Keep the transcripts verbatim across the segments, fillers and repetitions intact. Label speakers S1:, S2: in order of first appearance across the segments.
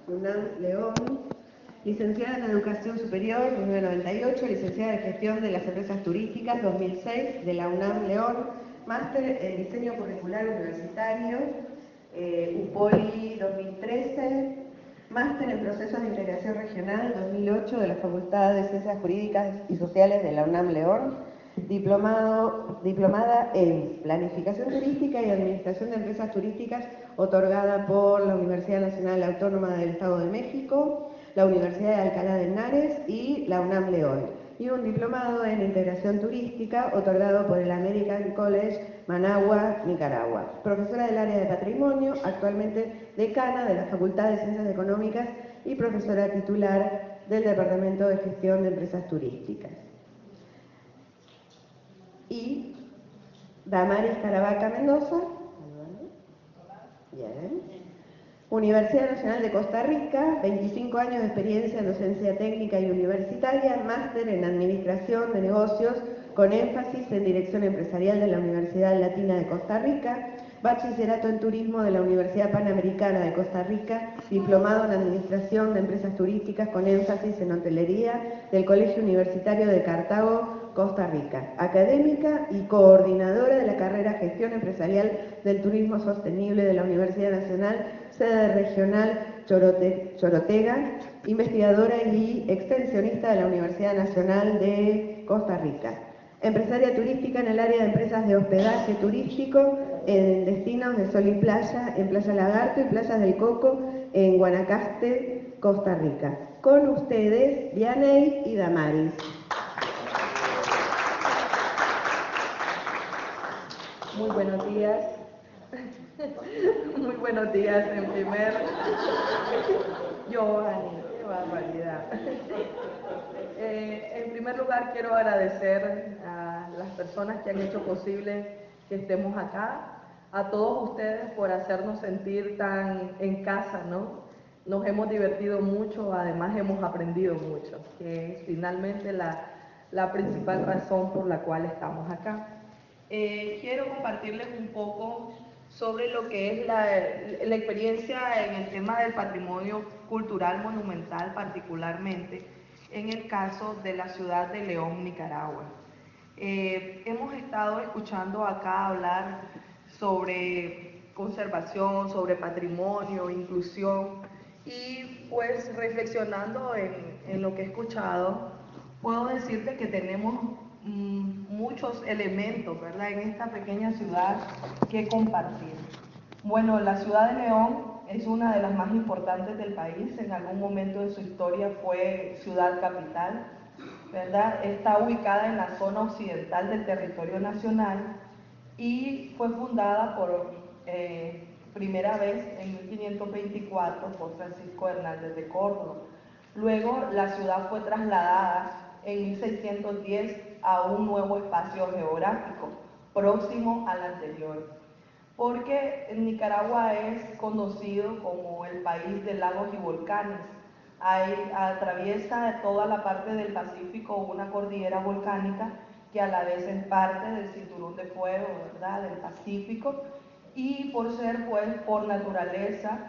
S1: UNAM León, licenciada en Educación Superior, mil novecientos noventa y ocho, licenciada en Gestión de las Empresas Turísticas, dos mil seis, de la UNAM León, máster en Diseño Curricular Universitario, eh, UPOLI dos mil trece, máster en Procesos de Integración Regional, dos mil ocho, de la Facultad de Ciencias Jurídicas y Sociales de la UNAM León, Diplomado, diplomada en Planificación Turística y Administración de Empresas Turísticas, otorgada por la Universidad Nacional Autónoma del Estado de México, la Universidad de Alcalá de Henares y la UNAM León. Y un diplomado en Integración Turística, otorgado por el American College Managua, Nicaragua. Profesora del área de Patrimonio, actualmente decana de la Facultad de Ciencias Económicas y profesora titular del Departamento de Gestión de Empresas Turísticas. Y Damaris Caravaca Mendoza, bien. Universidad Nacional de Costa Rica, veinticinco años de experiencia en docencia técnica y universitaria, máster en Administración de Negocios con énfasis en Dirección Empresarial de la Universidad Latina de Costa Rica, bachillerato en Turismo de la Universidad Panamericana de Costa Rica, diplomado en Administración de Empresas Turísticas con énfasis en Hotelería del Colegio Universitario de Cartago, Costa Rica, académica y coordinadora de la carrera Gestión Empresarial del Turismo Sostenible de la Universidad Nacional, sede regional Chorote, Chorotega, investigadora y extensionista de la Universidad Nacional de Costa Rica. Empresaria turística en el área de empresas de hospedaje turístico en destinos de Sol y Playa, en Playa Lagarto y Playas del Coco, en Guanacaste, Costa Rica. Con ustedes, Vianey y Damaris.
S2: Muy buenos días. Muy buenos días en primer... Giovanni, qué barbaridad. Eh, en primer lugar quiero agradecer a las personas que han hecho posible que estemos acá, a todos ustedes por hacernos sentir tan en casa, ¿no? Nos hemos divertido mucho, además hemos aprendido mucho, que es finalmente la, la principal razón por la cual estamos acá. Eh, quiero compartirles un poco sobre lo que es la, la experiencia en el tema del patrimonio cultural monumental, particularmente en el caso de la ciudad de León, Nicaragua. Eh, hemos estado escuchando acá hablar sobre conservación, sobre patrimonio, inclusión, y pues reflexionando en, en lo que he escuchado, puedo decirte que tenemos mmm, muchos elementos, ¿verdad?, en esta pequeña ciudad que compartir. Bueno, la ciudad de León es una de las más importantes del país. En algún momento de su historia fue ciudad capital, ¿verdad? Está ubicada en la zona occidental del territorio nacional y fue fundada por eh, primera vez en mil quinientos veinticuatro por Francisco Hernández de Córdoba. Luego la ciudad fue trasladada en mil seiscientos diez a un nuevo espacio geográfico próximo al anterior, porque Nicaragua es conocido como el país de lagos y volcanes. Hay, atraviesa toda la parte del Pacífico una cordillera volcánica que a la vez es parte del cinturón de fuego, ¿verdad?, del Pacífico, y por ser, pues, por naturaleza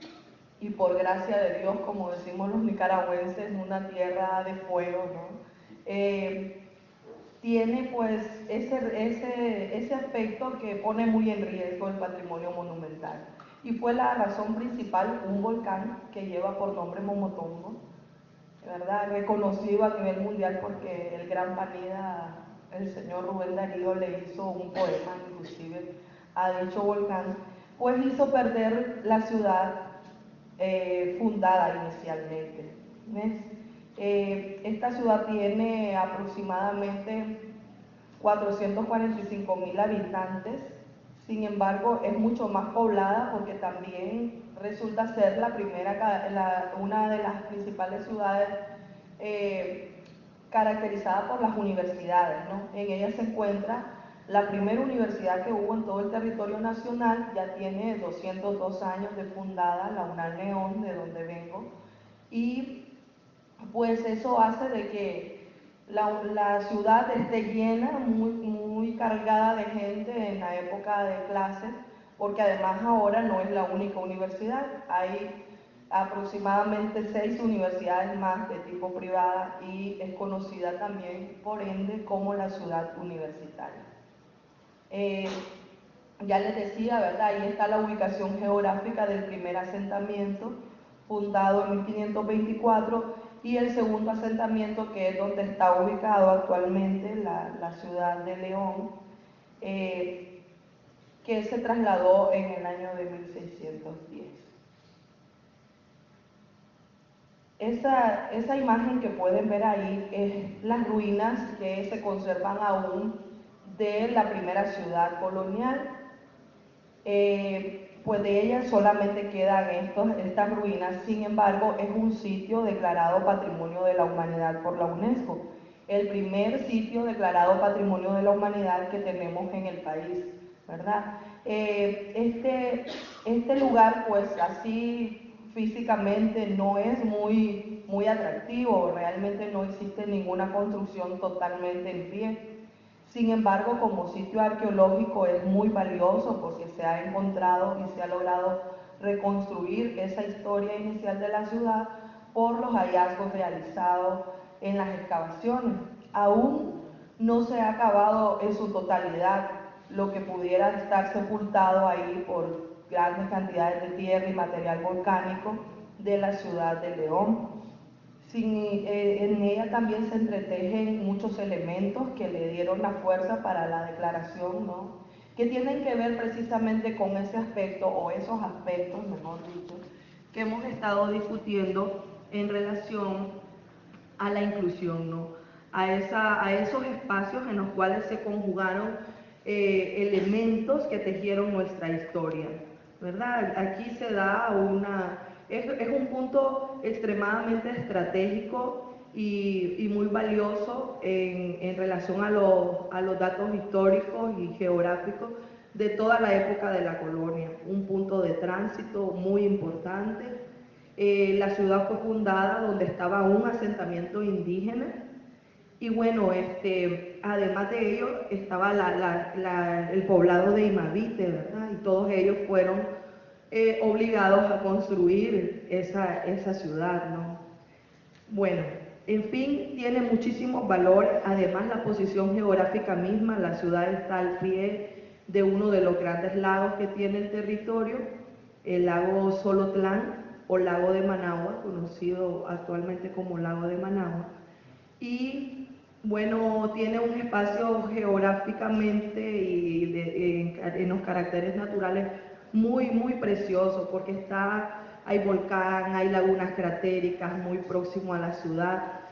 S2: y por gracia de Dios, como decimos los nicaragüenses, una tierra de fuego, ¿no? Eh, tiene pues ese, ese, ese aspecto que pone muy en riesgo el patrimonio monumental. Y fue la razón principal un volcán que lleva por nombre Momotombo, ¿verdad?, reconocido a nivel mundial porque el gran Panida, el señor Rubén Darío, le hizo un poema inclusive a dicho volcán, pues hizo perder la ciudad eh, fundada inicialmente. ¿Ves? Eh, esta ciudad tiene aproximadamente cuatrocientos cuarenta y cinco mil habitantes, sin embargo es mucho más poblada porque también resulta ser la primera, la, una de las principales ciudades eh, caracterizada por las universidades, ¿no? En ella se encuentra la primera universidad que hubo en todo el territorio nacional, ya tiene doscientos dos años de fundada, la UNAM León, de donde vengo, y pues eso hace de que la, la ciudad esté llena, muy, muy cargada de gente en la época de clases, porque además ahora no es la única universidad, hay aproximadamente seis universidades más de tipo privada y es conocida también, por ende, como la ciudad universitaria. Eh, ya les decía, ¿verdad? Ahí está la ubicación geográfica del primer asentamiento, fundado en mil quinientos veinticuatro, y el segundo asentamiento, que es donde está ubicado actualmente la, la ciudad de León, eh, que se trasladó en el año de mil seiscientos diez. Esa, esa imagen que pueden ver ahí es las ruinas que se conservan aún de la primera ciudad colonial. Eh, pues de ellas solamente quedan estos, estas ruinas, sin embargo es un sitio declarado Patrimonio de la Humanidad por la UNESCO, el primer sitio declarado Patrimonio de la Humanidad que tenemos en el país, ¿verdad? Eh, este, este lugar pues así físicamente no es muy, muy atractivo, realmente no existe ninguna construcción totalmente en pie. Sin embargo, como sitio arqueológico es muy valioso porque se ha encontrado y se ha logrado reconstruir esa historia inicial de la ciudad por los hallazgos realizados en las excavaciones. Aún no se ha acabado en su totalidad lo que pudiera estar sepultado ahí por grandes cantidades de tierra y material volcánico de la ciudad de León. Sin, eh, en ella también se entretejen muchos elementos que le dieron la fuerza para la declaración, ¿no? Que tienen que ver precisamente con ese aspecto, o esos aspectos, mejor dicho, que hemos estado discutiendo en relación a la inclusión, ¿no? A, esa, a esos espacios en los cuales se conjugaron eh, elementos que tejieron nuestra historia, ¿verdad? Aquí se da una... Es, es un punto extremadamente estratégico y, y muy valioso en, en relación a, lo, a los datos históricos y geográficos de toda la época de la colonia. Un punto de tránsito muy importante. Eh, la ciudad fue fundada donde estaba un asentamiento indígena y bueno, este, además de ello estaba la, la, la, el poblado de Imavite, ¿verdad? Y todos ellos fueron eh, obligados a construir esa, esa ciudad, ¿no? Bueno, en fin, tiene muchísimo valor, además la posición geográfica misma, la ciudad está al pie de uno de los grandes lagos que tiene el territorio, el lago Solotlán o lago de Managua, conocido actualmente como lago de Managua, y bueno, tiene un espacio geográficamente y de, en, en los caracteres naturales muy, muy precioso, porque está, hay volcán, hay lagunas cratéricas muy próximo a la ciudad,